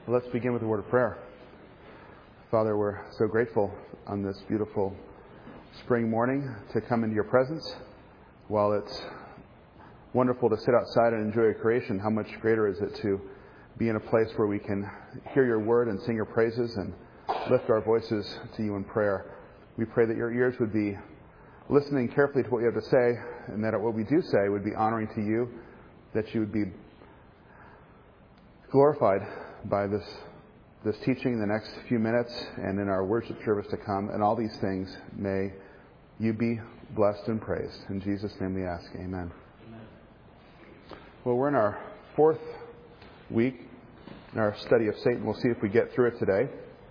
Well, let's begin with a word of prayer. Father, we're so grateful on this beautiful spring morning to come into your presence. While it's wonderful to sit outside and enjoy your creation, how much greater is it to be in a place where we can hear your word and sing your praises and lift our voices to you in prayer. We pray that your ears would be listening carefully to what you have to say, and that what we do say would be honoring to you, that you would be glorified by this teaching in the next few minutes and in our worship service to come. And all these things, may you be blessed and praised. In Jesus' name we ask, amen. Well, we're in our fourth week in our study of Satan. We'll see if we get through it today.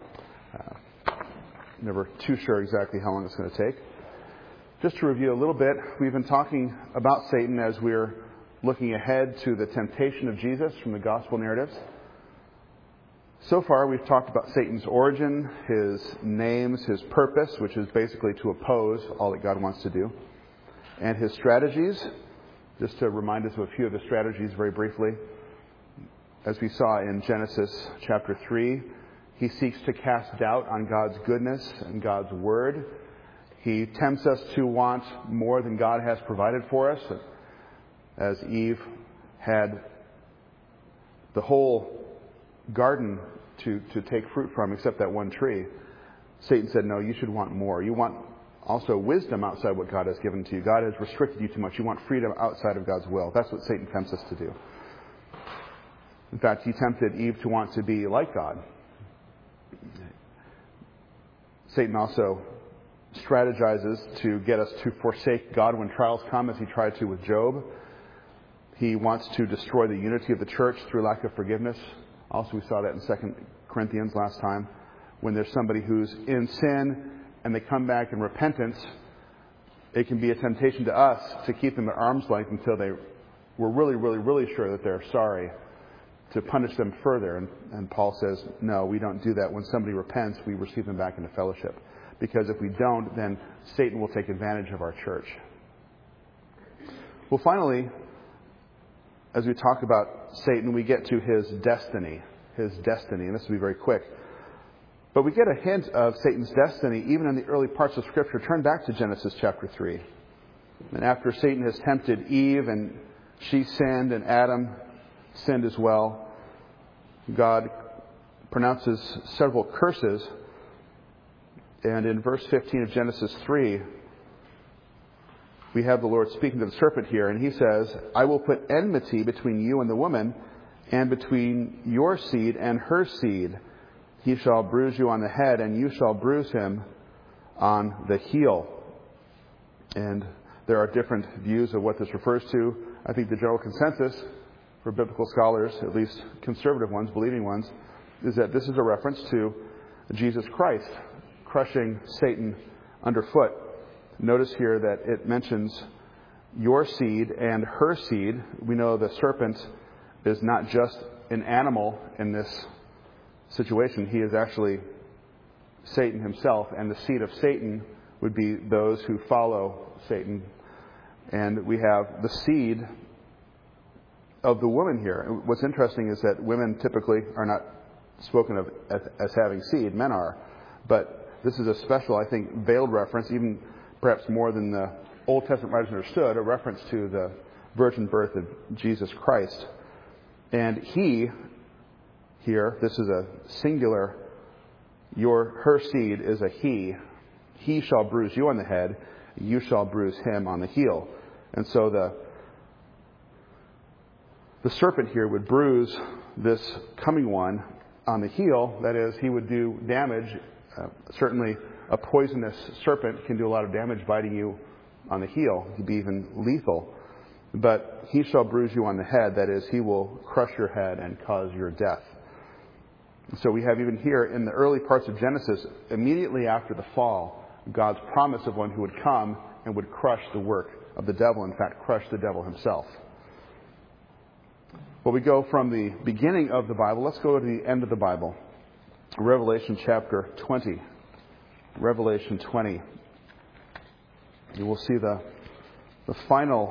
Never too sure exactly how long it's going to take. Just to review a little bit, we've been talking about Satan as we're looking ahead to the temptation of Jesus from the gospel narratives. So far, we've talked about Satan's origin, his names, his purpose, which is basically to oppose all that God wants to do, and his strategies. Just to remind us of a few of the strategies very briefly. As we saw in Genesis chapter 3, he seeks to cast doubt on God's goodness and God's word. He tempts us to want more than God has provided for us. As Eve had the whole garden to take fruit from except that one tree, Satan said, no, you should want more. You want also wisdom outside what God has given to you. God has restricted you too much. You want freedom outside of God's will. That's what Satan tempts us to do. In fact, he tempted Eve to want to be like God. Satan also strategizes to get us to forsake God when trials come, as he tried to with Job. He wants to destroy the unity of the church through lack of forgiveness. Also, we saw that in 2 Corinthians last time. When there's somebody who's in sin and they come back in repentance, it can be a temptation to us to keep them at arm's length until we're really sure that they're sorry, to punish them further. And Paul says, no, we don't do that. When somebody repents, we receive them back into fellowship. Because if we don't, then Satan will take advantage of our church. Well, finally, as we talk about Satan, we get to his destiny. And this will be very quick. But we get a hint of Satan's destiny even in the early parts of Scripture. Turn back to Genesis chapter 3. And after Satan has tempted Eve and she sinned and Adam sinned as well, God pronounces several curses. And in verse 15 of Genesis 3, we have the Lord speaking to the serpent here, and he says, I will put enmity between you and the woman, and between your seed and her seed. He shall bruise you on the head, and you shall bruise him on the heel. And there are different views of what this refers to. I think the general consensus for biblical scholars, at least conservative ones, believing ones, is that this is a reference to Jesus Christ crushing Satan underfoot. Notice here that it mentions your seed and her seed. We know the serpent is not just an animal in this situation. He is actually Satan himself, and the seed of Satan would be those who follow Satan. And we have the seed of the woman here. What's interesting is that women typically are not spoken of as having seed. Men are. But this is a special, I think, veiled reference, even perhaps more than the Old Testament writers understood, a reference to the virgin birth of Jesus Christ. And he, here, this is a singular, her seed is a he. He shall bruise you on the head, you shall bruise him on the heel. And so the serpent here would bruise this coming one on the heel. That is, he would do damage. Certainly, a poisonous serpent can do a lot of damage biting you on the heel. It can be even lethal. But he shall bruise you on the head. That is, he will crush your head and cause your death. So we have even here in the early parts of Genesis, immediately after the fall, God's promise of one who would come and would crush the work of the devil. In fact, crush the devil himself. Well, we go from the beginning of the Bible. Let's go to the end of the Bible. Revelation chapter 20. Revelation 20. You will see the final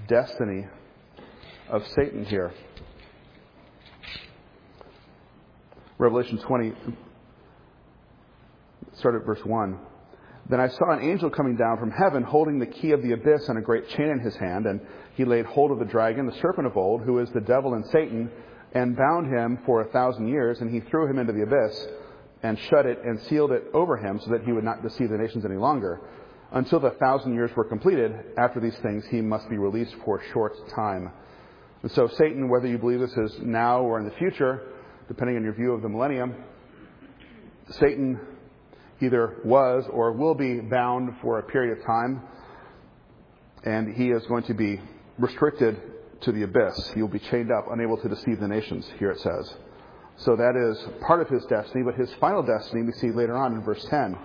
destiny of Satan here. Revelation 20, start at verse 1. Then I saw an angel coming down from heaven, holding the key of the abyss and a great chain in his hand. And he laid hold of the dragon, the serpent of old, who is the devil and Satan, and bound him for 1,000 years. And he threw him into the abyss and shut it and sealed it over him so that he would not deceive the nations any longer, until the 1,000 years were completed. After these things, he must be released for a short time. And so Satan, whether you believe this is now or in the future, depending on your view of the millennium, Satan either was or will be bound for a period of time, and he is going to be restricted to the abyss. He will be chained up, unable to deceive the nations, here it says. So that is part of his destiny, but his final destiny we see later on in verse 10.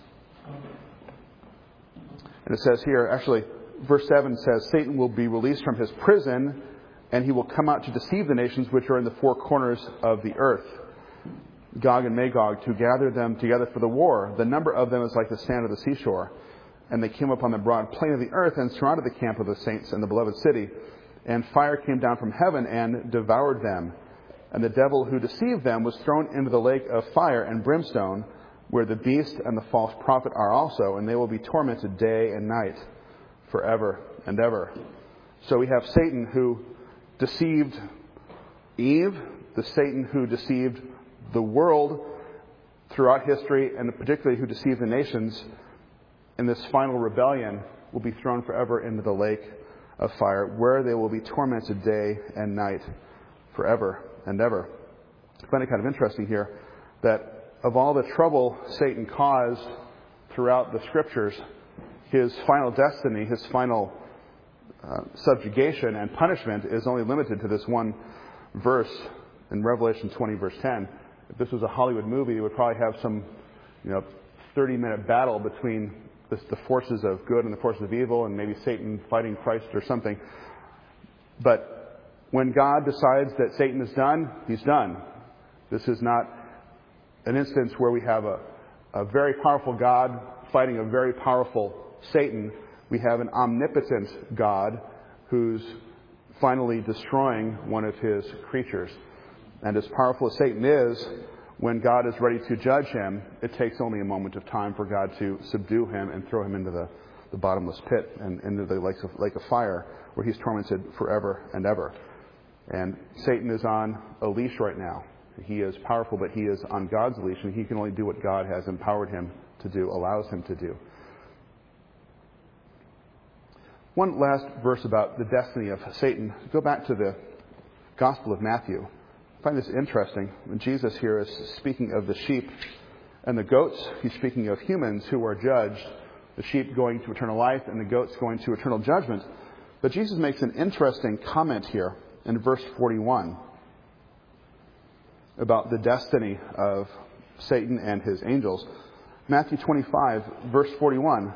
And it says here, actually, verse 7 says, Satan will be released from his prison, and he will come out to deceive the nations which are in the four corners of the earth, Gog and Magog, to gather them together for the war. The number of them is like the sand of the seashore. And they came upon the broad plain of the earth and surrounded the camp of the saints and the beloved city. And fire came down from heaven and devoured them. And the devil who deceived them was thrown into the lake of fire and brimstone, where the beast and the false prophet are also, and they will be tormented day and night forever and ever. So we have Satan who deceived Eve, the Satan who deceived the world throughout history, and particularly who deceived the nations in this final rebellion, will be thrown forever into the lake of fire, where they will be tormented day and night forever and ever. I find it kind of interesting here that of all the trouble Satan caused throughout the Scriptures, his final destiny, his final subjugation and punishment is only limited to this one verse in Revelation 20, verse 10. If this was a Hollywood movie, it would probably have some 30-minute battle between the forces of good and the forces of evil, and maybe Satan fighting Christ or something. But when God decides that Satan is done, he's done. This is not an instance where we have a very powerful God fighting a very powerful Satan. We have an omnipotent God who's finally destroying one of his creatures. And as powerful as Satan is, when God is ready to judge him, it takes only a moment of time for God to subdue him and throw him into the bottomless pit and into the lake of fire, where he's tormented forever and ever. And Satan is on a leash right now. He is powerful, but he is on God's leash, and he can only do what God has empowered him to do, allows him to do. One last verse about the destiny of Satan. Go back to the Gospel of Matthew. I find this interesting. When Jesus here is speaking of the sheep and the goats, he's speaking of humans who are judged, the sheep going to eternal life and the goats going to eternal judgment. But Jesus makes an interesting comment here in verse 41 about the destiny of Satan and his angels. Matthew 25, verse 41.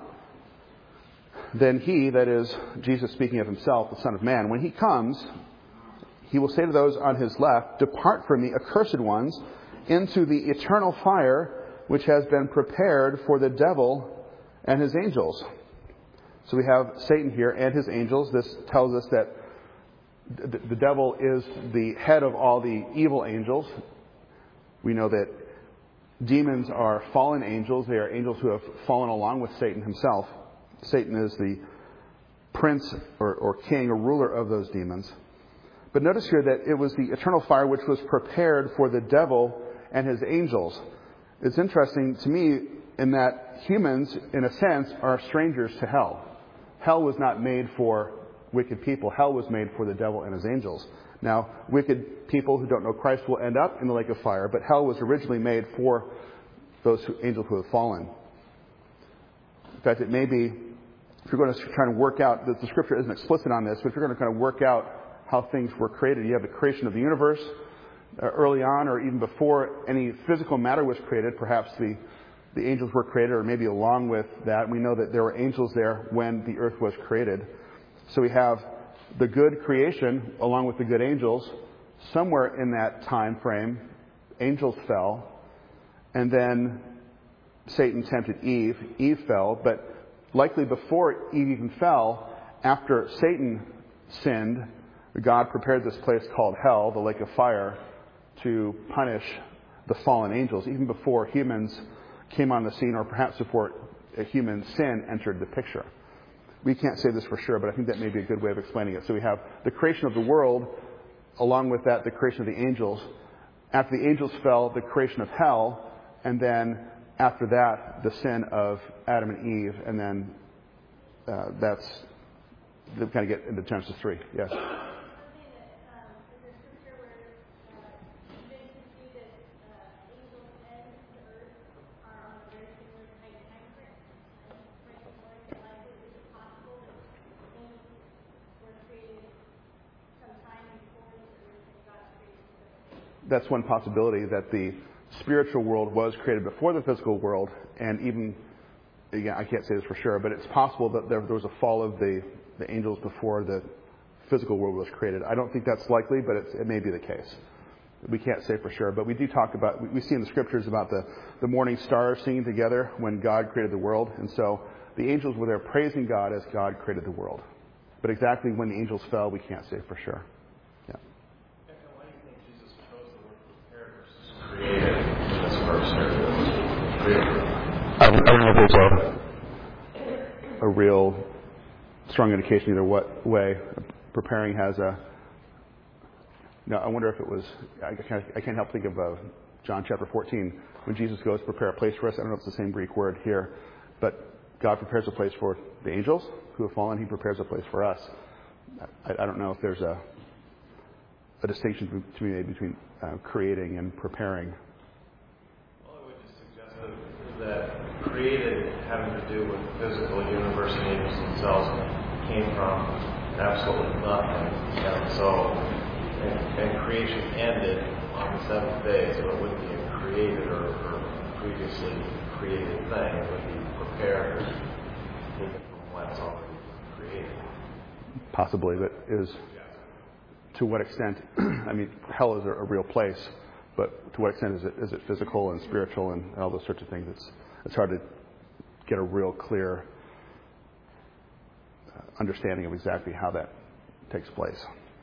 Then he, that is Jesus speaking of himself, the Son of Man, when he comes, he will say to those on his left, Depart from me, accursed ones, into the eternal fire which has been prepared for the devil and his angels. So we have Satan here and his angels. This tells us that the devil is the head of all the evil angels. We know that demons are fallen angels. They are angels who have fallen along with Satan himself. Satan is the prince or king or ruler of those demons. But notice here that it was the eternal fire which was prepared for the devil and his angels. It's interesting to me in that humans, in a sense, are strangers to hell. Hell was not made for wicked people. Hell was made for the devil and his angels. Now, wicked people who don't know Christ will end up in the lake of fire, but hell was originally made for those angels who have fallen. In fact, it may be, if you're going to try to work out, the Scripture isn't explicit on this, but if you're going to kind of work out how things were created, you have the creation of the universe early on, or even before any physical matter was created. Perhaps the angels were created, or maybe along with that. We know that there were angels there when the earth was created. So we have the good creation along with the good angels. Somewhere in that time frame, angels fell, and then Satan tempted Eve. Eve fell, but likely before Eve even fell, after Satan sinned, God prepared this place called hell, the lake of fire, to punish the fallen angels, even before humans came on the scene, or perhaps before a human sin entered the picture. We can't say this for sure, but I think that may be a good way of explaining it. So we have the creation of the world, along with that, the creation of the angels. After the angels fell, the creation of hell, and then after that, the sin of Adam and Eve, and then that's, they kind of get into Genesis 3. Yes? That's one possibility, that the spiritual world was created before the physical world, and even, again, I can't say this for sure, but it's possible that there was a fall of the angels before the physical world was created. I don't think that's likely, but it may be the case. We can't say for sure, but we do talk about, we see in the scriptures about the morning stars singing together when God created the world, and so the angels were there praising God as God created the world. But exactly when the angels fell, we can't say for sure. Yeah. Why do you think Jesus chose the word prepared versus created in this verse? I don't know if there's a real strong indication either way. Preparing has a... No, I wonder if it was... I can't help think of John chapter 14, when Jesus goes to prepare a place for us. I don't know if it's the same Greek word here, but God prepares a place for the angels who have fallen. He prepares a place for us. I don't know if there's a distinction to be made between creating and preparing. Well, I would just suggest that created having to do with the physical universe and angels themselves came from absolutely nothing. And creation ended on the seventh day, so it wouldn't be a created or previously created thing. It would be prepared or taken from what's already created. Possibly, but to what extent? I mean, hell is a real place, but to what extent is it physical and spiritual and all those sorts of things? It's hard to get a real clear understanding of exactly how that takes place.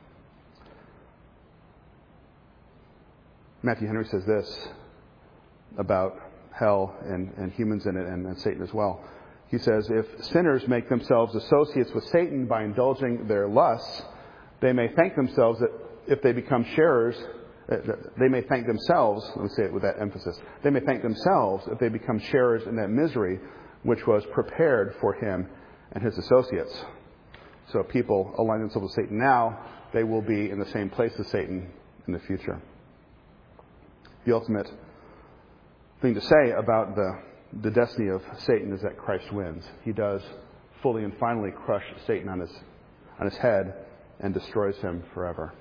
Matthew Henry says this about hell and humans in it and Satan as well. He says, if sinners make themselves associates with Satan by indulging their lusts, they may thank themselves that if they become sharers, they may thank themselves, let me say it with that emphasis, they may thank themselves if they become sharers in that misery which was prepared for him and his associates. So if people align themselves with Satan now, they will be in the same place as Satan in the future. The ultimate thing to say about the destiny of Satan is that Christ wins. He does fully and finally crush Satan on his head and destroys him forever.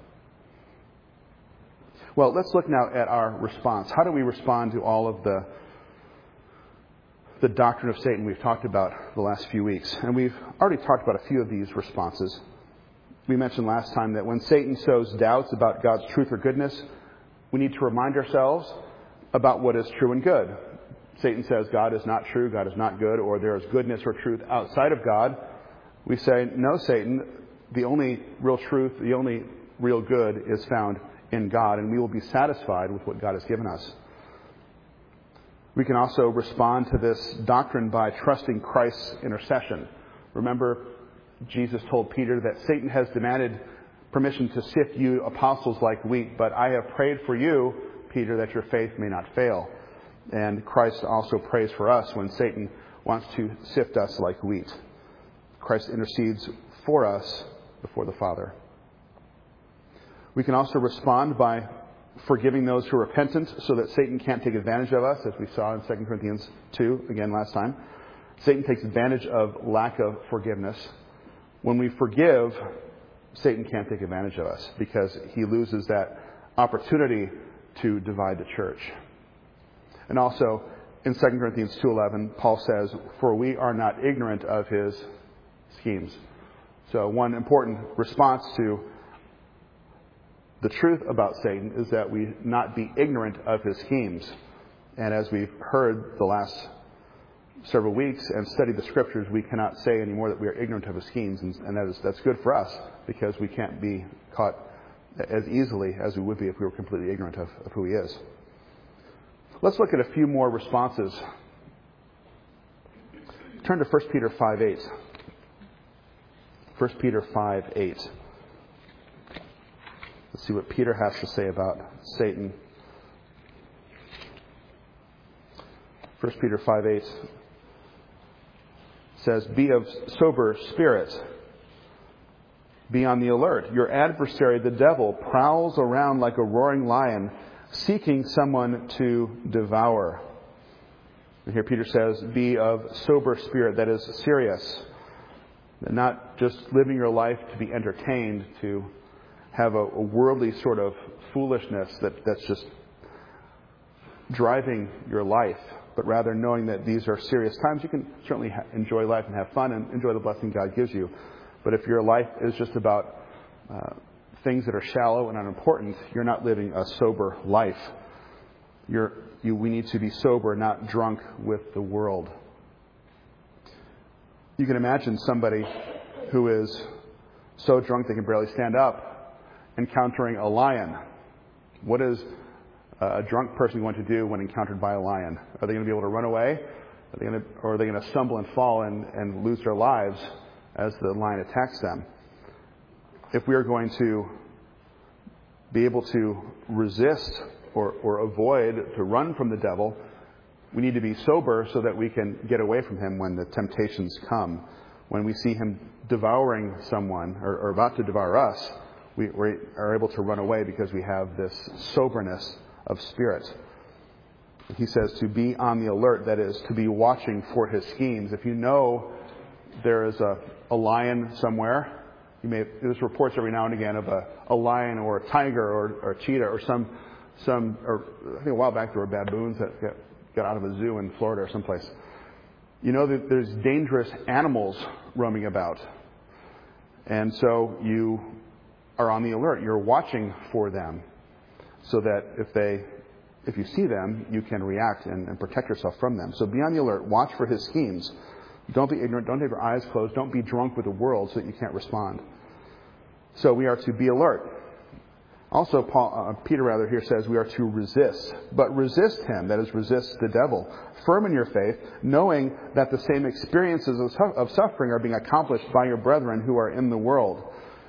Well, let's look now at our response. How do we respond to all of the doctrine of Satan we've talked about the last few weeks? And we've already talked about a few of these responses. We mentioned last time that when Satan sows doubts about God's truth or goodness, we need to remind ourselves about what is true and good. Satan says God is not true, God is not good, or there is goodness or truth outside of God. We say, no, Satan, the only real truth, the only real good is found in God, and we will be satisfied with what God has given us. We can also respond to this doctrine by trusting Christ's intercession. Remember, Jesus told Peter that Satan has demanded permission to sift you apostles like wheat, but I have prayed for you, Peter, that your faith may not fail. And Christ also prays for us when Satan wants to sift us like wheat. Christ intercedes for us before the Father. We can also respond by forgiving those who are repentant so that Satan can't take advantage of us, as we saw in 2 Corinthians 2, again last time. Satan takes advantage of lack of forgiveness. When we forgive, Satan can't take advantage of us because he loses that opportunity to divide the church. And also, in 2 Corinthians 2:11, Paul says, for we are not ignorant of his schemes. So one important response to the truth about Satan is that we not be ignorant of his schemes. And as we've heard the last several weeks and studied the scriptures, we cannot say anymore that we are ignorant of his schemes. And that's good for us because we can't be caught as easily as we would be if we were completely ignorant of who he is. Let's look at a few more responses. Turn to 1 Peter 5:8. 1 Peter 5:8. Let's see what Peter has to say about Satan. 1 Peter 5:8 says, "Be of sober spirit. Be on the alert. Your adversary, the devil, prowls around like a roaring lion, seeking someone to devour." And here Peter says, be of sober spirit. That is serious. Not just living your life to be entertained, to have a worldly sort of foolishness that's just driving your life, but rather knowing that these are serious times. You can certainly enjoy life and have fun and enjoy the blessing God gives you. But if your life is just about things that are shallow and unimportant, you're not living a sober life. We need to be sober, not drunk with the world. You can imagine somebody who is so drunk they can barely stand up encountering a lion. What is a drunk person going to do when encountered by a lion? Are they going to be able to run away? Or are they going to stumble and fall and lose their lives as the lion attacks them? If we are going to be able to resist or avoid, to run from the devil, we need to be sober so that we can get away from him when the temptations come. When we see him devouring someone or about to devour us, we are able to run away because we have this soberness of spirit. He says to be on the alert, that is, to be watching for his schemes. If you know there is a lion somewhere, there's reports every now and again of a lion or a tiger or a cheetah or or I think a while back there were baboons that got out of a zoo in Florida or someplace. You know that there's dangerous animals roaming about. And so you are on the alert. You're watching for them so that if you see them, you can react and protect yourself from them. So be on the alert. Watch for his schemes. Don't be ignorant. Don't have your eyes closed. Don't be drunk with the world so that you can't respond. So we are to be alert. Also, Peter here says we are to resist. But resist him, that is, resist the devil. Firm in your faith, knowing that the same experiences of suffering are being accomplished by your brethren who are in the world.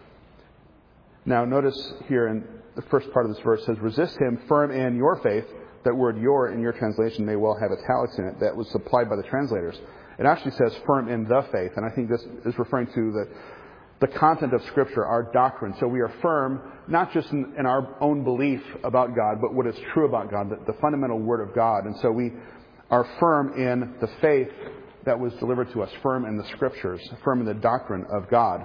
Now, notice here in the first part of this verse says, resist him, firm in your faith. That word your in your translation may well have italics in it. That was supplied by the translators. It actually says firm in the faith. And I think this is referring to the content of Scripture, our doctrine. So we are firm, not just in our own belief about God, but what is true about God, the fundamental Word of God. And so we are firm in the faith that was delivered to us, firm in the Scriptures, firm in the doctrine of God.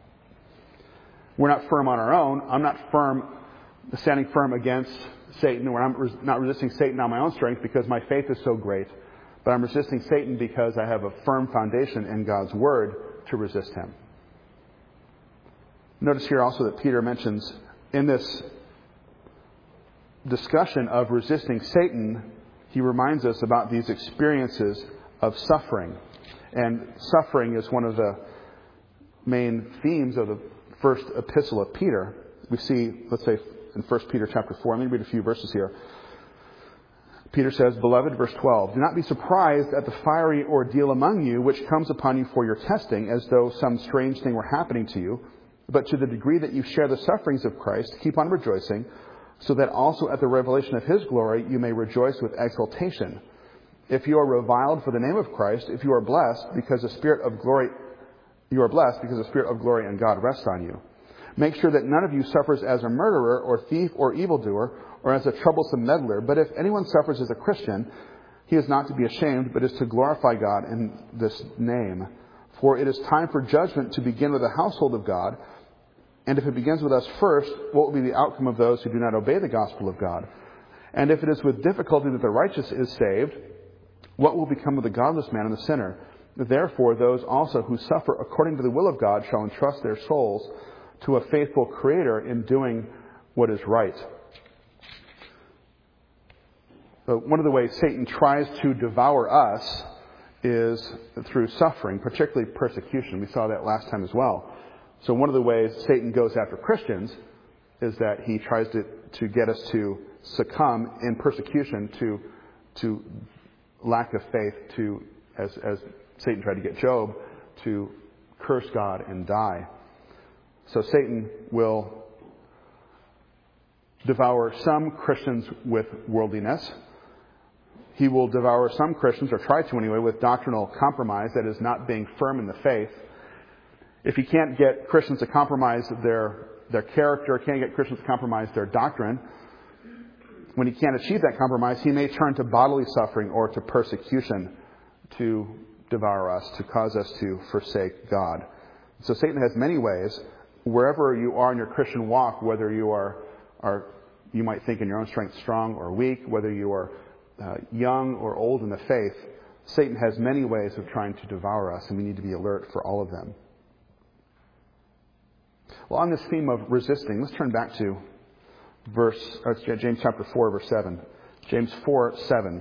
We're not firm on our own. I'm not standing firm against Satan, or I'm not resisting Satan on my own strength because my faith is so great. But I'm resisting Satan because I have a firm foundation in God's Word to resist him. Notice here also that Peter mentions in this discussion of resisting Satan, he reminds us about these experiences of suffering. And suffering is one of the main themes of the first epistle of Peter. We see, let's say, in 1 Peter chapter 4. Let me read a few verses here. Peter says, Beloved, verse 12, do not be surprised at the fiery ordeal among you, which comes upon you for your testing, as though some strange thing were happening to you. But to the degree that you share the sufferings of Christ, keep on rejoicing, so that also at the revelation of his glory you may rejoice with exultation. If you are reviled for the name of Christ, if you are blessed because the Spirit of glory, you are blessed because the Spirit of glory and God rests on you. Make sure that none of you suffers as a murderer or thief or evildoer or as a troublesome meddler. But if anyone suffers as a Christian, he is not to be ashamed, but is to glorify God in this name. For it is time for judgment to begin with the household of God. And if it begins with us first, what will be the outcome of those who do not obey the gospel of God? And if it is with difficulty that the righteous is saved, what will become of the godless man and the sinner? Therefore, those also who suffer according to the will of God shall entrust their souls to a faithful Creator in doing what is right. So one of the ways Satan tries to devour us is through suffering, particularly persecution. We saw that last time as well. So one of the ways Satan goes after Christians is that he tries to get us to succumb in persecution to to lack of faith, to, as Satan tried to get Job, to curse God and die. So Satan will devour some Christians with worldliness. He will devour some Christians, or try to anyway, with doctrinal compromise, that is, not being firm in the faith. If he can't get Christians to compromise their character, can't get Christians to compromise their doctrine, when he can't achieve that compromise, he may turn to bodily suffering or to persecution to devour us, to cause us to forsake God. So Satan has many ways. Wherever you are in your Christian walk, whether you are you might think in your own strength strong or weak, whether you are young or old in the faith, Satan has many ways of trying to devour us, and we need to be alert for all of them. Well, on this theme of resisting, let's turn back to James chapter 4, verse 7. James 4, 7.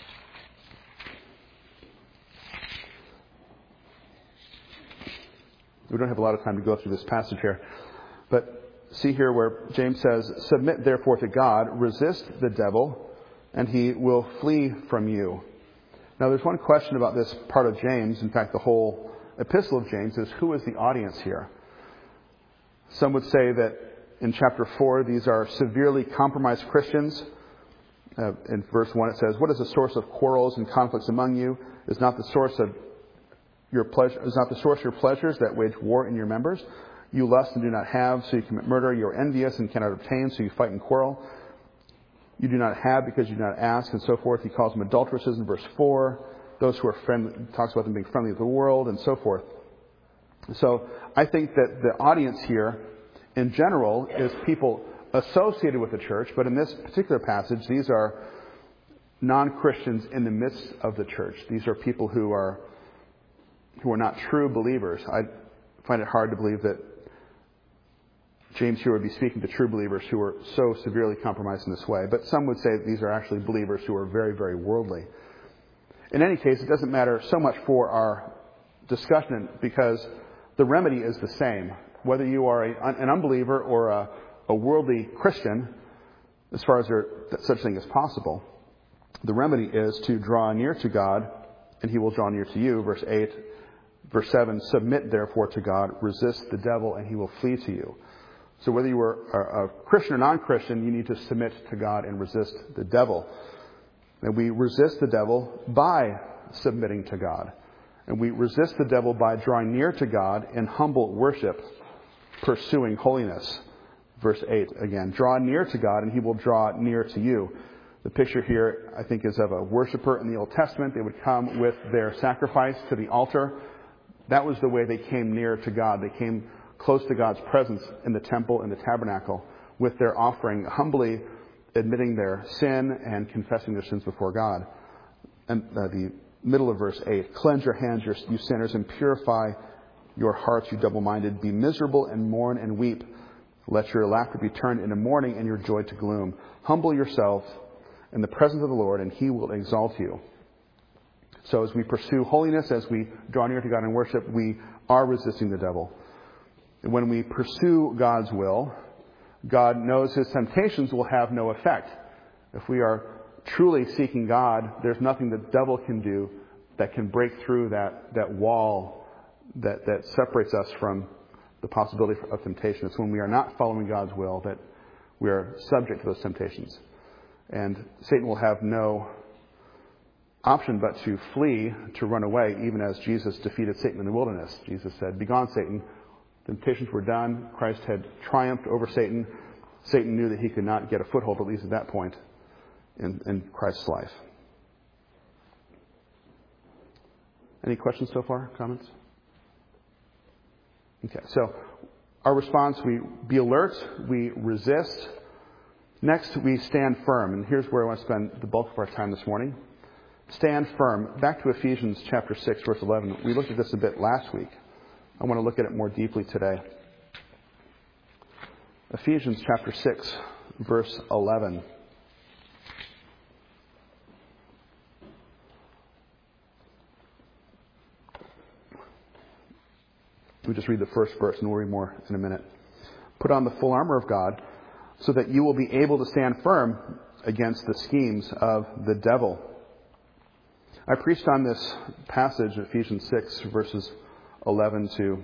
We don't have a lot of time to go through this passage here, but see here where James says, "Submit therefore to God, resist the devil, and he will flee from you." Now, there's one question about this part of James. In fact, the whole epistle of James is, who is the audience here? Some would say that in chapter 4, these are severely compromised Christians. In verse 1, it says, "What is the source of quarrels and conflicts among you? Is not the source of your pleasures that wage war in your members? You lust and do not have, so you commit murder. You are envious and cannot obtain, so you fight and quarrel. You do not have because you do not ask," and so forth. He calls them adulteresses in verse 4. Those who are friendly, talks about them being friendly with the world, and so forth. So I think that the audience here, in general, is people associated with the church. But in this particular passage, these are non-Christians in the midst of the church. These are people who are not true believers. I find it hard to believe that James here would be speaking to true believers who are so severely compromised in this way. But some would say that these are actually believers who are very, very worldly. In any case, it doesn't matter so much for our discussion, because the remedy is the same. Whether you are an unbeliever or a worldly Christian, as far as such thing as possible, the remedy is to draw near to God, and he will draw near to you. Verse 8, verse 7, "Submit therefore to God, resist the devil, and he will flee to you." So whether you are a Christian or non-Christian, you need to submit to God and resist the devil. And we resist the devil by submitting to God. And we resist the devil by drawing near to God in humble worship, pursuing holiness. Verse 8 again, "Draw near to God, and he will draw near to you." The picture here, I think, is of a worshiper in the Old Testament. They would come with their sacrifice to the altar. That was the way they came near to God. They came close to God's presence in the temple and the tabernacle with their offering, humbly admitting their sin and confessing their sins before God. And the middle of verse 8, "Cleanse your hands, you sinners, and purify your hearts, you double-minded. Be miserable and mourn and weep. Let your laughter be turned into mourning and your joy to gloom. Humble yourselves in the presence of the Lord, and he will exalt you." So as we pursue holiness, as we draw near to God in worship, we are resisting the devil. And when we pursue God's will, God knows his temptations will have no effect. If we are truly seeking God, there's nothing the devil can do that can break through that wall that separates us from the possibility of temptation. It's when we are not following God's will that we are subject to those temptations. And Satan will have no option but to flee, to run away, even as Jesus defeated Satan in the wilderness. Jesus said, "Begone, Satan." Temptations were done. Christ had triumphed over Satan. Satan knew that he could not get a foothold, at least at that point, in Christ's life. Any questions so far? Comments? Okay, so our response, we be alert, we resist. Next, we stand firm. And here's where I want to spend the bulk of our time this morning. Stand firm. Back to Ephesians chapter 6, verse 11. We looked at this a bit last week. I want to look at it more deeply today. Ephesians chapter 6, verse 11. We just read the first verse and we'll read more in a minute. "Put on the full armor of God so that you will be able to stand firm against the schemes of the devil. I preached on this passage, Ephesians 6, verses 11 to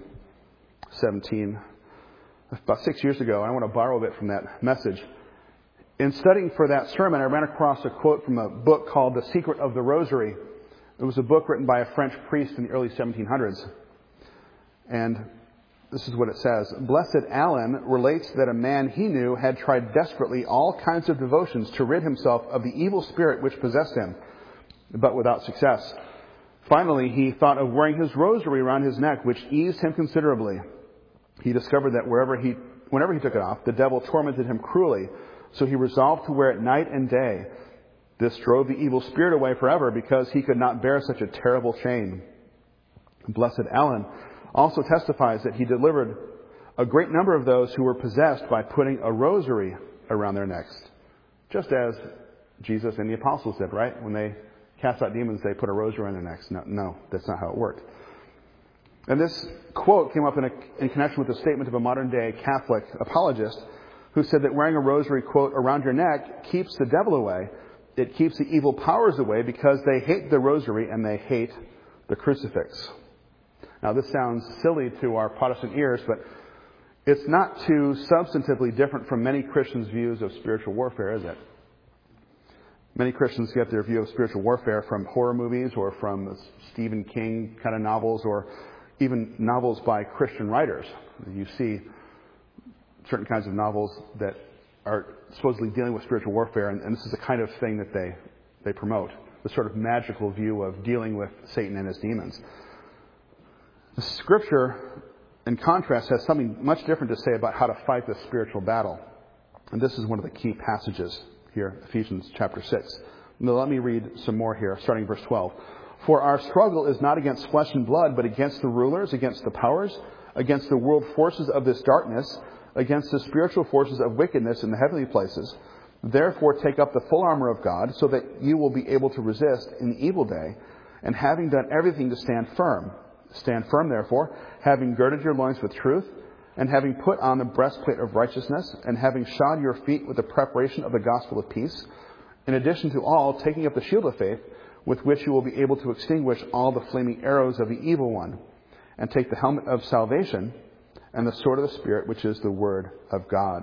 17, about 6 years ago. I want to borrow a bit from that message. In studying for that sermon, I ran across a quote from a book called The Secret of the Rosary. It was a book written by a French priest in the early 1700s. And this is what it says. Blessed Alan relates that a man he knew had tried desperately all kinds of devotions to rid himself of the evil spirit which possessed him, but without success. Finally, he thought of wearing his rosary around his neck, which eased him considerably. He discovered that whenever he took it off, the devil tormented him cruelly, so he resolved to wear it night and day. This drove the evil spirit away forever because he could not bear such a terrible chain. Blessed Alan also testifies that he delivered a great number of those who were possessed by putting a rosary around their necks, just as Jesus and the apostles did, right? When they cast out demons, they put a rosary around their necks. No, that's not how it worked. And this quote came up in connection with the statement of a modern-day Catholic apologist who said that wearing a rosary, quote, around your neck keeps the devil away. It keeps the evil powers away because they hate the rosary and they hate the crucifix. Now, this sounds silly to our Protestant ears, but it's not too substantively different from many Christians' views of spiritual warfare, is it? Many Christians get their view of spiritual warfare from horror movies or from Stephen King kind of novels or even novels by Christian writers. You see certain kinds of novels that are supposedly dealing with spiritual warfare, and this is the kind of thing that they promote, the sort of magical view of dealing with Satan and his demons. The Scripture, in contrast, has something much different to say about how to fight this spiritual battle. And this is one of the key passages here, Ephesians chapter 6. Now let me read some more here, starting verse 12. For our struggle is not against flesh and blood, but against the rulers, against the powers, against the world forces of this darkness, against the spiritual forces of wickedness in the heavenly places. Therefore take up the full armor of God, so that you will be able to resist in the evil day, and having done everything to stand firm. Stand firm, therefore, having girded your loins with truth, and having put on the breastplate of righteousness, and having shod your feet with the preparation of the gospel of peace. In addition to all, taking up the shield of faith, with which you will be able to extinguish all the flaming arrows of the evil one, and take the helmet of salvation and the sword of the Spirit, which is the word of God.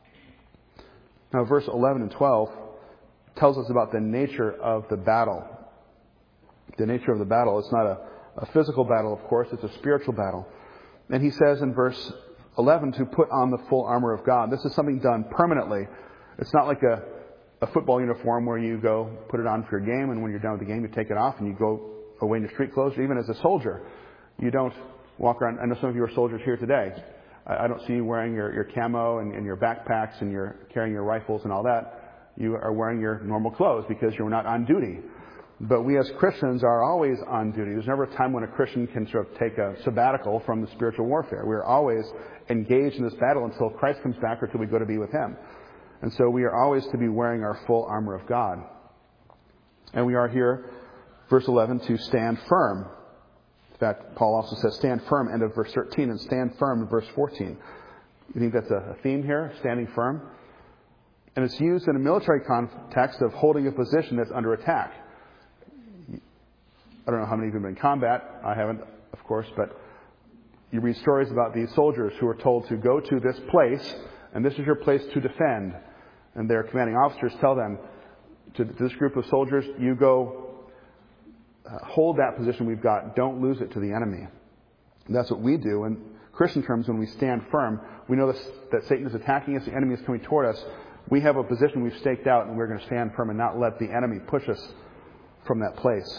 Now, verse 11 and 12 tells us about the nature of the battle. The nature of the battle. It's not a physical battle, of course. It's a spiritual battle. And he says in verse 11 to put on the full armor of God. This is something done permanently. It's not like a football uniform where you go put it on for your game, and when you're done with the game, you take it off and you go away in your street clothes. Or even as a soldier, you don't walk around. I know some of you are soldiers here today. I don't see you wearing your camo and your backpacks and you're carrying your rifles and all that. You are wearing your normal clothes because you're not on duty. But we as Christians are always on duty. There's never a time when a Christian can sort of take a sabbatical from the spiritual warfare. We're always engaged in this battle until Christ comes back or until we go to be with Him. And so we are always to be wearing our full armor of God. And we are here, verse 11, to stand firm. In fact, Paul also says stand firm, end of verse 13, and stand firm in verse 14. You think that's a theme here, standing firm? And it's used in a military context of holding a position that's under attack. I don't know how many of you have been in combat. I haven't, of course, but you read stories about these soldiers who are told to go to this place, and this is your place to defend. And their commanding officers tell them, to this group of soldiers, you go hold that position we've got. Don't lose it to the enemy. And that's what we do. In Christian terms, when we stand firm, we know that Satan is attacking us, the enemy is coming toward us. We have a position we've staked out, and we're going to stand firm and not let the enemy push us from that place.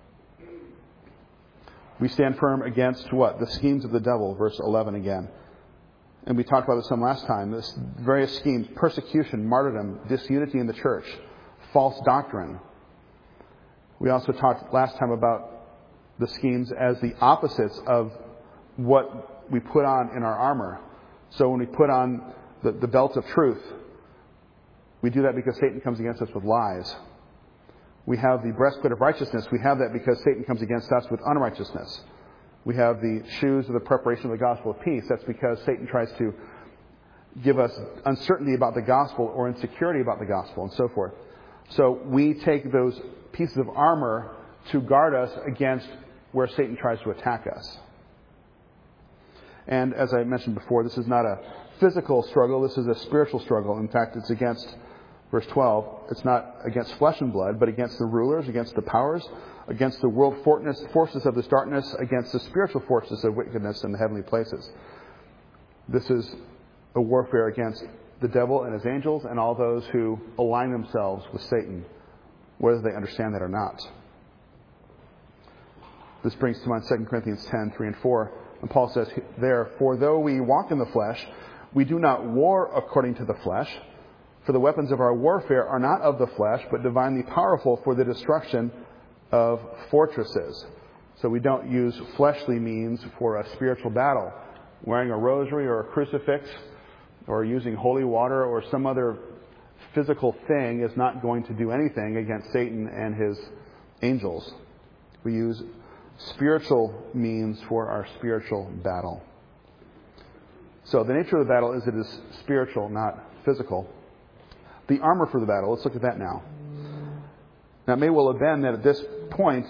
We stand firm against what? The schemes of the devil, verse 11 again. And we talked about this some last time. This various schemes, persecution, martyrdom, disunity in the church, false doctrine. We also talked last time about the schemes as the opposites of what we put on in our armor. So when we put on the belt of truth, we do that because Satan comes against us with lies. We have the breastplate of righteousness. We have that because Satan comes against us with unrighteousness. We have the shoes of the preparation of the gospel of peace. That's because Satan tries to give us uncertainty about the gospel or insecurity about the gospel and so forth. So we take those pieces of armor to guard us against where Satan tries to attack us. And as I mentioned before, this is not a physical struggle, this is a spiritual struggle. In fact, it's against, verse 12, it's not against flesh and blood, but against the rulers, against the powers, against the world forces of this darkness, against the spiritual forces of wickedness in the heavenly places. This is a warfare against the devil and his angels and all those who align themselves with Satan, whether they understand that or not. This brings to mind 2 Corinthians 10, 3 and 4. And Paul says there, "For though we walk in the flesh, we do not war according to the flesh. For the weapons of our warfare are not of the flesh, but divinely powerful for the destruction of fortresses." So we don't use fleshly means for a spiritual battle. Wearing a rosary or a crucifix or using holy water or some other physical thing is not going to do anything against Satan and his angels. We use spiritual means for our spiritual battle. So the nature of the battle is it is spiritual, not physical. The armor for the battle, let's look at that now. Now it may well have been that at this point,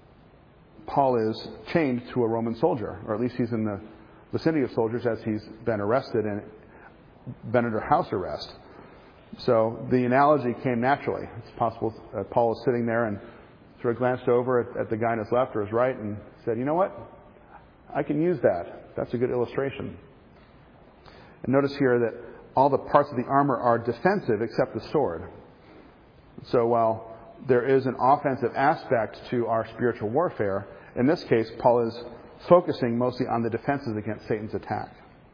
Paul is chained to a Roman soldier, or at least he's in the vicinity of soldiers as he's been arrested and been under house arrest. So the analogy came naturally. It's possible Paul is sitting there and sort of glanced over at the guy on his left or his right and said, "You know what? I can use that. That's a good illustration." And notice here that all the parts of the armor are defensive except the sword. So while there is an offensive aspect to our spiritual warfare, in this case, Paul is focusing mostly on the defenses against Satan's attack.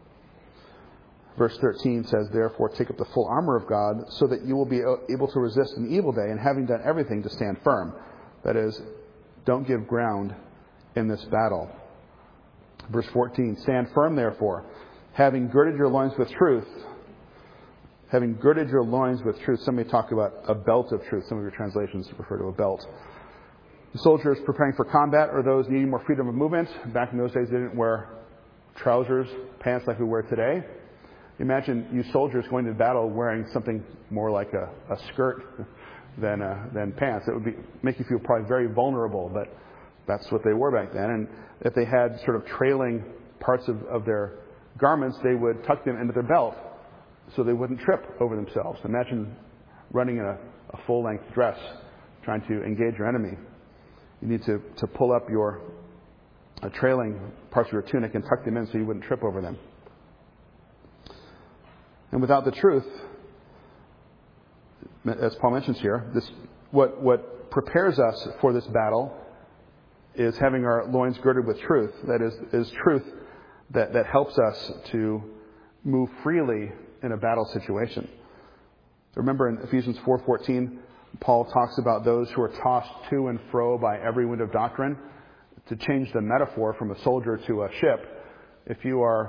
Verse 13 says, "Therefore take up the full armor of God, so that you will be able to resist an evil day, and having done everything, to stand firm." That is, don't give ground in this battle. Verse 14, "Stand firm, therefore, having girded your loins with truth." Having girded your loins with truth. Some may talk about a belt of truth. Some of your translations refer to a belt. The soldiers preparing for combat or those needing more freedom of movement. Back in those days, they didn't wear trousers, pants like we wear today. Imagine you soldiers going to battle wearing something more like a skirt than pants. It would make you feel probably very vulnerable, but that's what they wore back then. And if they had sort of trailing parts of their garments, they would tuck them into their belt so they wouldn't trip over themselves. Imagine running in a full-length dress trying to engage your enemy. You need to pull up your trailing parts of your tunic and tuck them in so you wouldn't trip over them. And without the truth, as Paul mentions here, what prepares us for this battle is having our loins girded with truth. That is truth that helps us to move freely in a battle situation. Remember in Ephesians 4:14, Paul talks about those who are tossed to and fro by every wind of doctrine. To change the metaphor from a soldier to a ship, if you are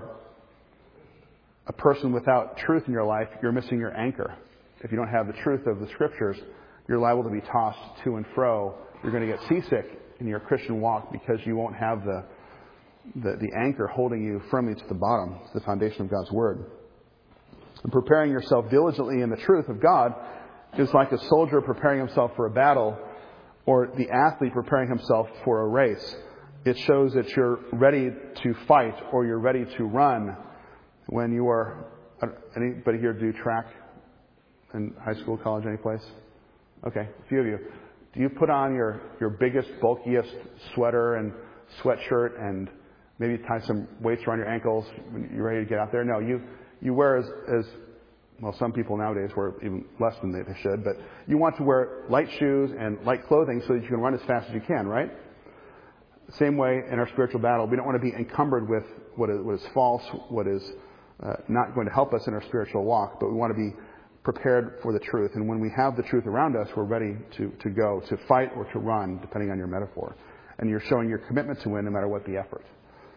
a person without truth in your life, you're missing your anchor. If you don't have the truth of the Scriptures, you're liable to be tossed to and fro. You're going to get seasick in your Christian walk because you won't have the anchor holding you firmly to the bottom, to the foundation of God's Word. And preparing yourself diligently in the truth of God is like a soldier preparing himself for a battle or the athlete preparing himself for a race. It shows that you're ready to fight or you're ready to run. When you are, anybody here do track in high school, college, any place? Okay, a few of you. Do you put on your biggest, bulkiest sweater and sweatshirt and maybe tie some weights around your ankles when you're ready to get out there? No, you wear as well, some people nowadays wear even less than they should, but you want to wear light shoes and light clothing so that you can run as fast as you can, right? Same way in our spiritual battle, we don't want to be encumbered with what is false, what is not going to help us in our spiritual walk, but we want to be prepared for the truth. And when we have the truth around us, we're ready to go, to fight or to run, depending on your metaphor. And you're showing your commitment to win no matter what the effort.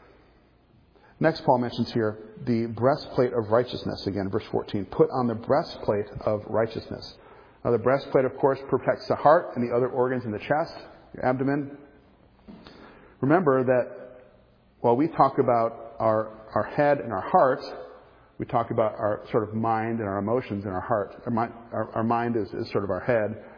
Next, Paul mentions here the breastplate of righteousness. Again, verse 14. Put on the breastplate of righteousness. Now, the breastplate, of course, protects the heart and the other organs in the chest, your abdomen. Remember that while we talk about our head and our heart, we talk about our sort of mind and our emotions in our heart. Our mind is sort of our head.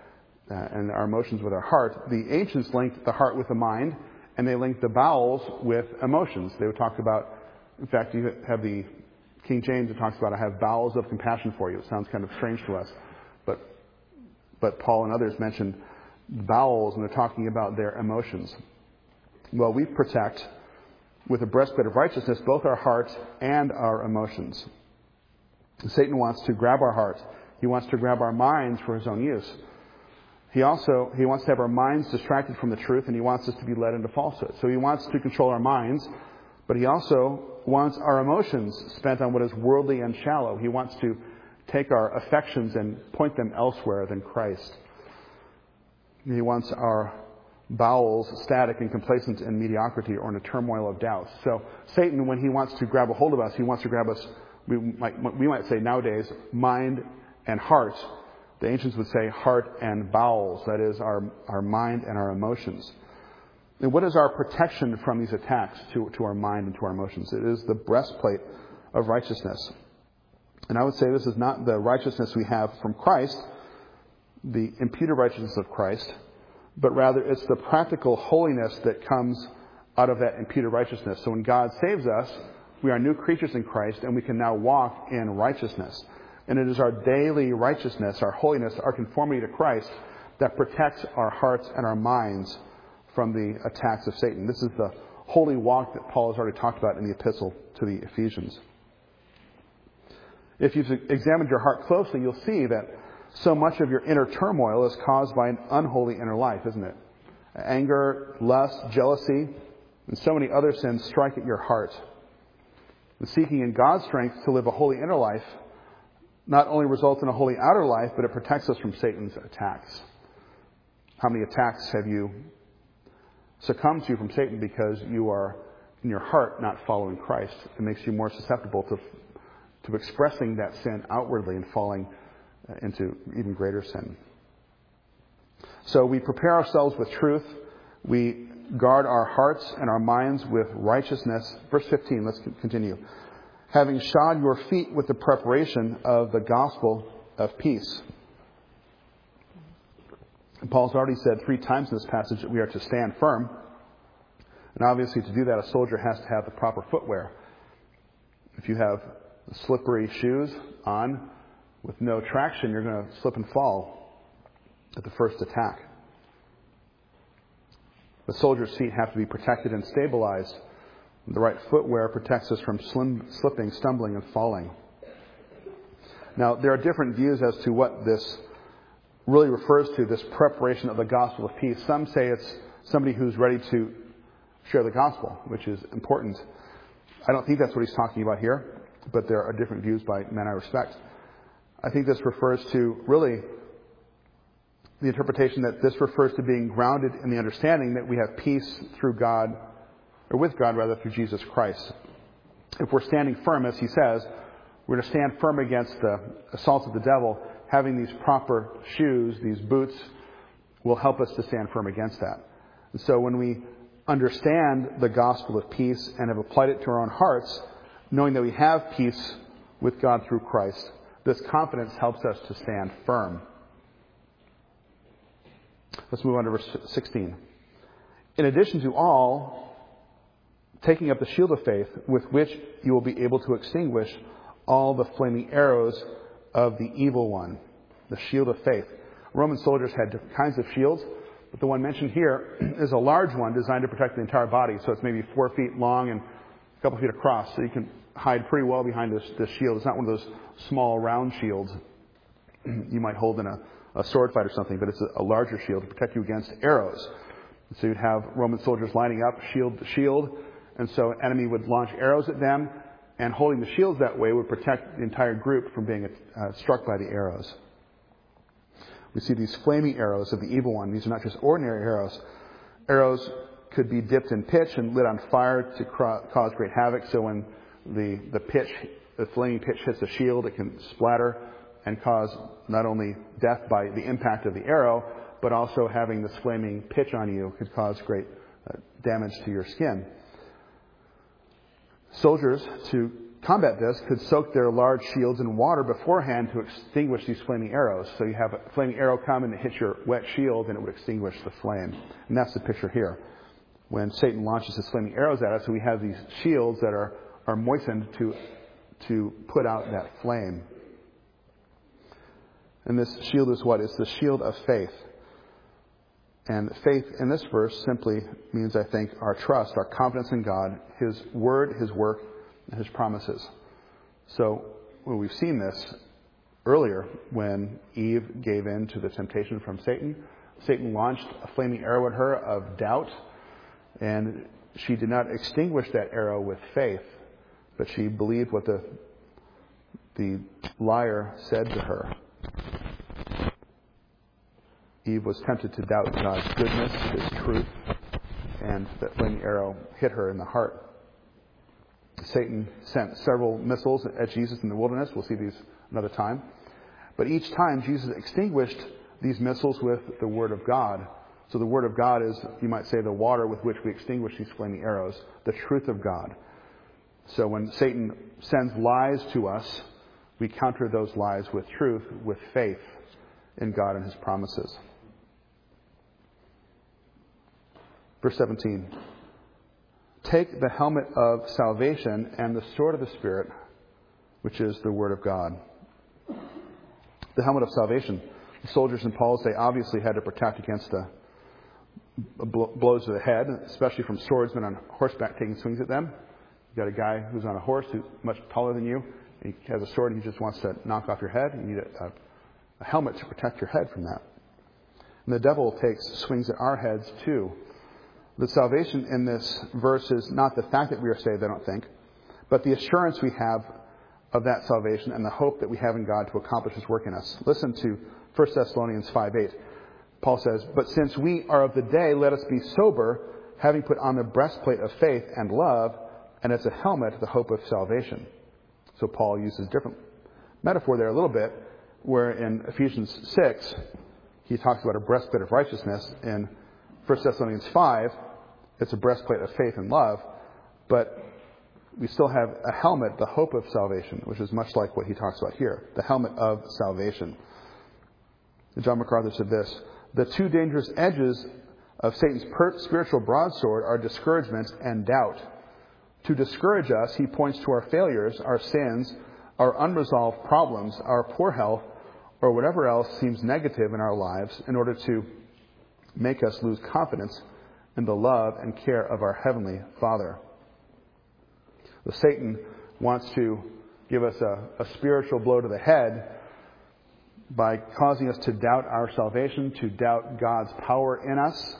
and our emotions with our heart. The ancients linked the heart with the mind, and they linked the bowels with emotions. They would talk about, in fact, you have the King James that talks about, I have bowels of compassion for you. It sounds kind of strange to us, but Paul and others mention bowels, and they're talking about their emotions. Well, we protect with a breastplate of righteousness both our heart and our emotions. Satan wants to grab our heart. He wants to grab our minds for his own use. He wants to have our minds distracted from the truth, and he wants us to be led into falsehood. So he wants to control our minds, but he also wants our emotions spent on what is worldly and shallow. He wants to take our affections and point them elsewhere than Christ. He wants our bowels static and complacent in mediocrity or in a turmoil of doubt. So Satan, when he wants to grab a hold of us, he wants to grab us, we might say nowadays, mind and heart. The ancients would say heart and bowels, that is our mind and our emotions. And what is our protection from these attacks to our mind and to our emotions? It is the breastplate of righteousness. And I would say this is not the righteousness we have from Christ, the imputed righteousness of Christ, but rather it's the practical holiness that comes out of that imputed righteousness. So when God saves us, we are new creatures in Christ, and we can now walk in righteousness. And it is our daily righteousness, our holiness, our conformity to Christ that protects our hearts and our minds from the attacks of Satan. This is the holy walk that Paul has already talked about in the epistle to the Ephesians. If you've examined your heart closely, you'll see that so much of your inner turmoil is caused by an unholy inner life, isn't it? Anger, lust, jealousy, and so many other sins strike at your heart. The seeking in God's strength to live a holy inner life not only results in a holy outer life, but it protects us from Satan's attacks. How many attacks have you succumbed to from Satan because you are, in your heart, not following Christ? It makes you more susceptible to expressing that sin outwardly and falling into even greater sin. So we prepare ourselves with truth. We guard our hearts and our minds with righteousness. Verse 15, let's continue. Having shod your feet with the preparation of the gospel of peace. And Paul's already said 3 times in this passage that we are to stand firm. And obviously to do that, a soldier has to have the proper footwear. If you have slippery shoes on with no traction, you're going to slip and fall at the first attack. The soldier's feet have to be protected and stabilized. The right footwear protects us from slipping, stumbling, and falling. Now, there are different views as to what this really refers to, this preparation of the gospel of peace. Some say it's somebody who's ready to share the gospel, which is important. I don't think that's what he's talking about here, but there are different views by men I respect. I think this refers to really the interpretation that this refers to being grounded in the understanding that we have peace through God, or with God rather, through Jesus Christ. If we're standing firm, as he says, we're to stand firm against the assaults of the devil. Having these proper shoes, these boots, will help us to stand firm against that. And so when we understand the gospel of peace and have applied it to our own hearts, knowing that we have peace with God through Christ, this confidence helps us to stand firm. Let's move on to verse 16. In addition to all, taking up the shield of faith, with which you will be able to extinguish all the flaming arrows of the evil one. The shield of faith. Roman soldiers had different kinds of shields, but the one mentioned here is a large one designed to protect the entire body. So it's maybe 4 feet long and a couple feet across, so you can hide pretty well behind this shield. It's not one of those small round shields you might hold in a sword fight or something, but it's a larger shield to protect you against arrows. So you'd have Roman soldiers lining up shield to shield, and so an enemy would launch arrows at them, and holding the shields that way would protect the entire group from being struck by the arrows. We see these flaming arrows of the evil one. These are not just ordinary arrows. Arrows could be dipped in pitch and lit on fire to cause great havoc. So when the flaming pitch hits the shield, it can splatter and cause not only death by the impact of the arrow, but also having this flaming pitch on you could cause great damage to your skin. Soldiers, to combat this, could soak their large shields in water beforehand to extinguish these flaming arrows. So you have a flaming arrow come and it hits your wet shield and it would extinguish the flame. And that's the picture here. When Satan launches his flaming arrows at us, we have these shields that are moistened to put out that flame. And this shield is what? It's the shield of faith. And faith in this verse simply means, I think, our trust, our confidence in God, His Word, His work, and His promises. So we've seen this earlier when Eve gave in to the temptation from Satan. Satan launched a flaming arrow at her of doubt, and she did not extinguish that arrow with faith, but she believed what the liar said to her. Eve was tempted to doubt God's goodness, His truth, and that flaming arrow hit her in the heart. Satan sent several missiles at Jesus in the wilderness. We'll see these another time. But each time, Jesus extinguished these missiles with the Word of God. So the Word of God is, you might say, the water with which we extinguish these flaming arrows, the truth of God. So when Satan sends lies to us, we counter those lies with truth, with faith in God and His promises. Verse 17. Take the helmet of salvation and the sword of the Spirit, which is the Word of God. The helmet of salvation. The soldiers in Paul's day obviously had to protect against the blows to the head, especially from swordsmen on horseback taking swings at them. You've got a guy who's on a horse who's much taller than you. He has a sword and he just wants to knock off your head. You need a helmet to protect your head from that. And the devil takes swings at our heads too. The salvation in this verse is not the fact that we are saved, I don't think, but the assurance we have of that salvation and the hope that we have in God to accomplish His work in us. Listen to 1 Thessalonians 5:8. Paul says, "But since we are of the day, let us be sober, having put on the breastplate of faith and love, and as a helmet, the hope of salvation." So Paul uses different metaphor there a little bit, where in Ephesians 6, he talks about a breastplate of righteousness. In 1 Thessalonians 5, it's a breastplate of faith and love, but we still have a helmet, the hope of salvation, which is much like what he talks about here, the helmet of salvation. John MacArthur said this: "The two dangerous edges of Satan's spiritual broadsword are discouragement and doubt. To discourage us, he points to our failures, our sins, our unresolved problems, our poor health, or whatever else seems negative in our lives in order to make us lose confidence in the love and care of our Heavenly Father." So Satan wants to give us a spiritual blow to the head by causing us to doubt our salvation, to doubt God's power in us.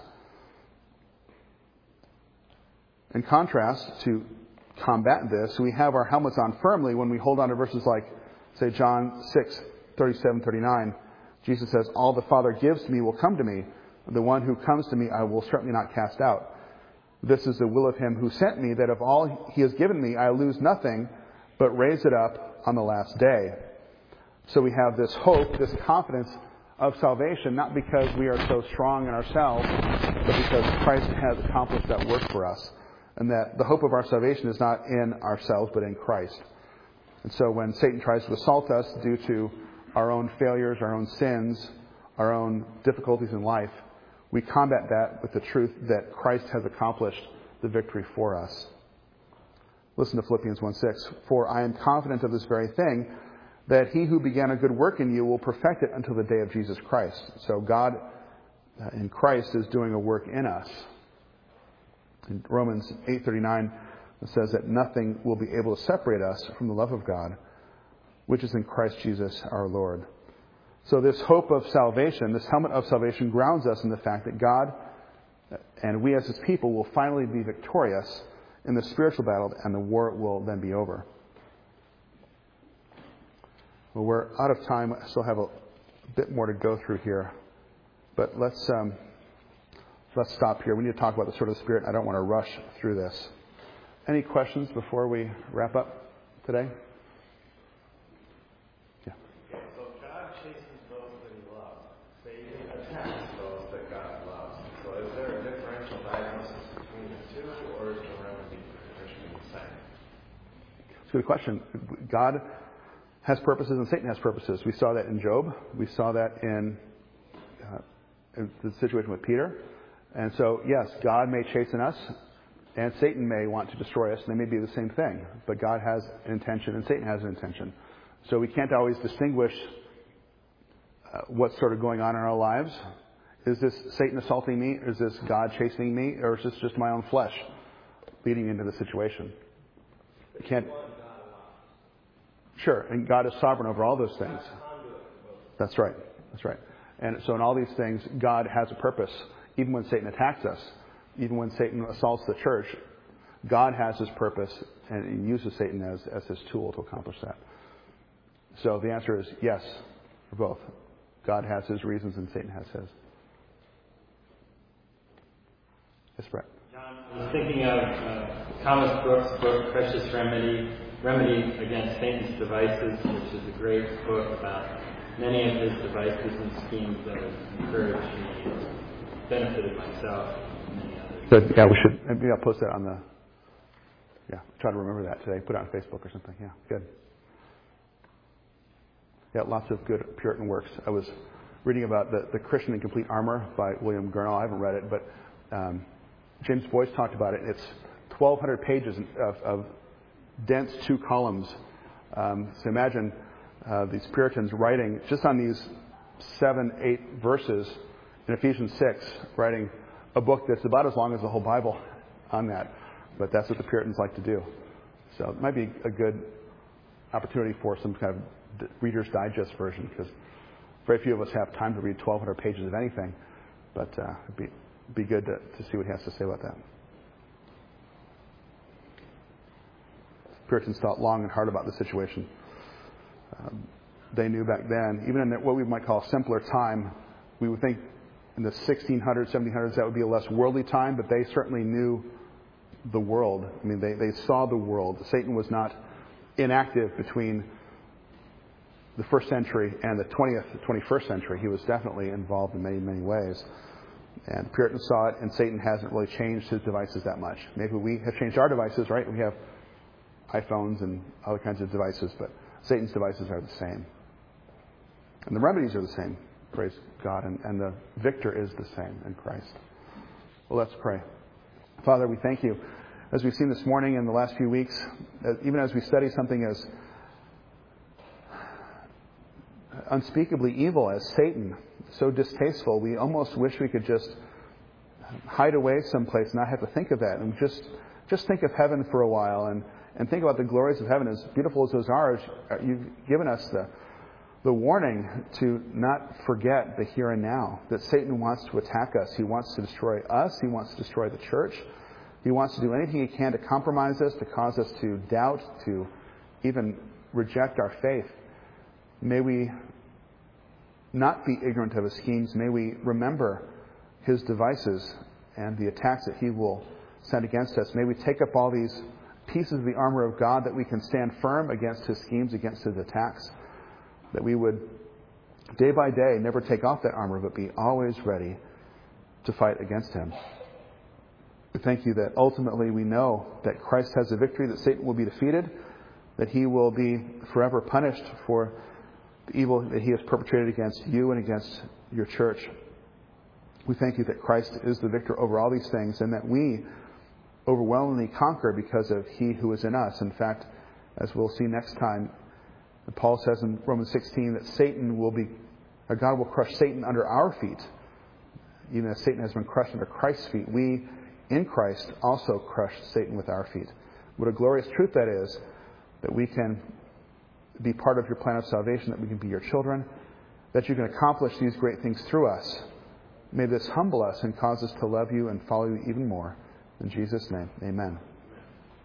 In contrast, to combat this, we have our helmets on firmly when we hold on to verses like, say, John 6:37-39. Jesus says, "All the Father gives to me will come to me. The one who comes to me I will certainly not cast out. This is the will of Him who sent me, that of all He has given me I lose nothing, but raise it up on the last day." So we have this hope, this confidence of salvation, not because we are so strong in ourselves, but because Christ has accomplished that work for us. And that the hope of our salvation is not in ourselves, but in Christ. And so when Satan tries to assault us due to our own failures, our own sins, our own difficulties in life, we combat that with the truth that Christ has accomplished the victory for us. Listen to Philippians 1:6. "For I am confident of this very thing, that He who began a good work in you will perfect it until the day of Jesus Christ." So God in Christ is doing a work in us. In Romans 8:39, it says that nothing will be able to separate us from the love of God, which is in Christ Jesus our Lord. So this hope of salvation, this helmet of salvation, grounds us in the fact that God and we as His people will finally be victorious in the spiritual battle, and the war will then be over. Well, we're out of time. I still have a bit more to go through here, but let's stop here. We need to talk about the sword of the Spirit. I don't want to rush through this. Any questions before we wrap up today? Yeah. So God chastens those that He loves. Satan attacks those that God loves. So is there a differential diagnosis between the two, or is the remedy traditionally the same? It's a good question. God has purposes and Satan has purposes. We saw that in Job. We saw that in the situation with Peter. And so, yes, God may chasten us, and Satan may want to destroy us, and they may be the same thing. But God has an intention, and Satan has an intention. So we can't always distinguish what's sort of going on in our lives. Is this Satan assaulting me? Is this God chastening me? Or is this just my own flesh leading into the situation? You can't. Sure, and God is sovereign over all those things. That's right. That's right. And so in all these things, God has a purpose. Even when Satan attacks us, even when Satan assaults the church, God has his purpose and he uses Satan as his tool to accomplish that. So the answer is yes for both. God has his reasons and Satan has his. Yes, Brett. John, I was thinking of Thomas Brooks' book, Precious Remedy Against Satan's Devices, which is a great book about many of his devices and schemes that have encouraged me and benefited myself and many others. Good. Yeah, we should. Maybe I'll post that on the. Yeah, try to remember that today. Put it on Facebook or something. Yeah, good. Yeah, lots of good Puritan works. I was reading about the Christian in Complete Armor by William Gurnall. I haven't read it, but James Boyce talked about it. It's 1,200 pages of dense 2 columns. So imagine these Puritans writing just on these 7-8 verses in Ephesians 6, writing a book that's about as long as the whole Bible on that. But that's what the Puritans like to do. So it might be a good opportunity for some kind of Reader's Digest version, because very few of us have time to read 1,200 pages of anything. But it'd be good to see what he has to say about that. Puritans thought long and hard about the situation. They knew back then, even in what we might call a simpler time, we would think in the 1600s, 1700s, that would be a less worldly time, but they certainly knew the world. I mean, they saw the world. Satan was not inactive between the first century and the 21st century. He was definitely involved in many, many ways. And the Puritans saw it, and Satan hasn't really changed his devices that much. Maybe we have changed our devices, right? We have iPhones and other kinds of devices, but Satan's devices are the same. And the remedies are the same, praise God, and the victor is the same in Christ. Well, let's pray. Father, we thank you. As we've seen this morning and the last few weeks, even as we study something as unspeakably evil as Satan, so distasteful, we almost wish we could just hide away someplace and not have to think of that, and just think of heaven for a while and think about the glories of heaven. As beautiful as those are, you've given us the warning to not forget the here and now, that Satan wants to attack us. He wants to destroy us. He wants to destroy the church. He wants to do anything he can to compromise us, to cause us to doubt, to even reject our faith. May we not be ignorant of his schemes. May we remember his devices and the attacks that he will send against us. May we take up all these pieces of the armor of God that we can stand firm against his schemes, against his attacks. That we would, day by day, never take off that armor, but be always ready to fight against him. We thank you that ultimately we know that Christ has the victory, that Satan will be defeated, that he will be forever punished for the evil that he has perpetrated against you and against your church. We thank you that Christ is the victor over all these things, and that we overwhelmingly conquer because of he who is in us. In fact, as we'll see next time, Paul says in Romans 16 that God will crush Satan under our feet. Even as Satan has been crushed under Christ's feet, we in Christ also crush Satan with our feet. What a glorious truth that is, that we can be part of your plan of salvation, that we can be your children, that you can accomplish these great things through us. May this humble us and cause us to love you and follow you even more. In Jesus' name, amen.